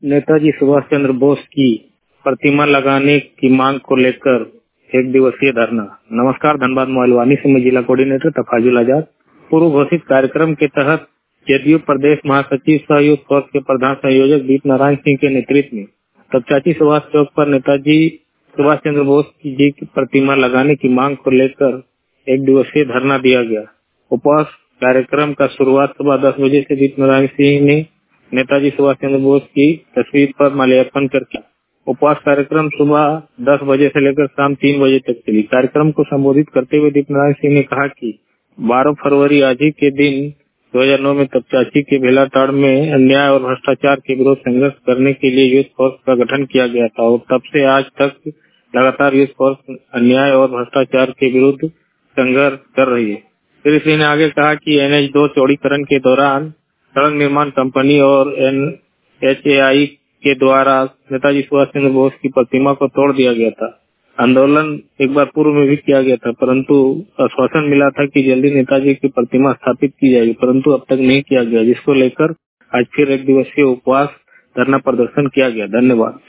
नेताजी सुभाष चंद्र बोस की प्रतिमा लगाने की मांग को लेकर 1 दिवसीय धरना। नमस्कार, धनबाद मोबाइल वाणी से मैं जिला कोऑर्डिनेटर तफाजुल आजाद। पूर्व घोषित कार्यक्रम के तहत जदयू प्रदेश महासचिव सहयोग फोर्स के प्रधान संयोजक दीप नारायण सिंह के नेतृत्व में तपचाची सुभाष चौक पर नेताजी सुभाष चंद्र बोस जी की प्रतिमा लगाने की मांग को लेकर 1 दिवसीय धरना दिया गया। उपवास कार्यक्रम का शुरुआत सुबह 10 बजे से दीप नारायण सिंह ने नेताजी सुभाष चंद्र बोस की तस्वीर पर माल्यार्पण कर किया। उपवास कार्यक्रम सुबह 10 बजे से लेकर शाम 3 बजे तक चली। कार्यक्रम को संबोधित करते हुए दीप नारायण सिंह ने कहा कि 12 फरवरी आज ही के दिन 2009 में तपचाची के भेलाटाड़ में अन्याय और भ्रष्टाचार के विरोध संघर्ष करने के लिए यूथ फोर्स का गठन किया गया था और तब से आज तक लगातार यूथ फोर्स अन्याय और भ्रष्टाचार के विरुद्ध संघर्ष कर रही है। फिर इसने आगे कहा कि NH2 चौड़ीकरण के दौरान सड़क निर्माण कंपनी और NHAI के द्वारा नेताजी सुभाष चंद्र बोस की प्रतिमा को तोड़ दिया गया था। आंदोलन एक बार पूर्व में भी किया गया था, परंतु आश्वासन मिला था कि जल्दी नेताजी की प्रतिमा स्थापित की जाएगी, परंतु अब तक नहीं किया गया, जिसको लेकर आज फिर 1 दिवसीय उपवास धरना प्रदर्शन किया गया। धन्यवाद।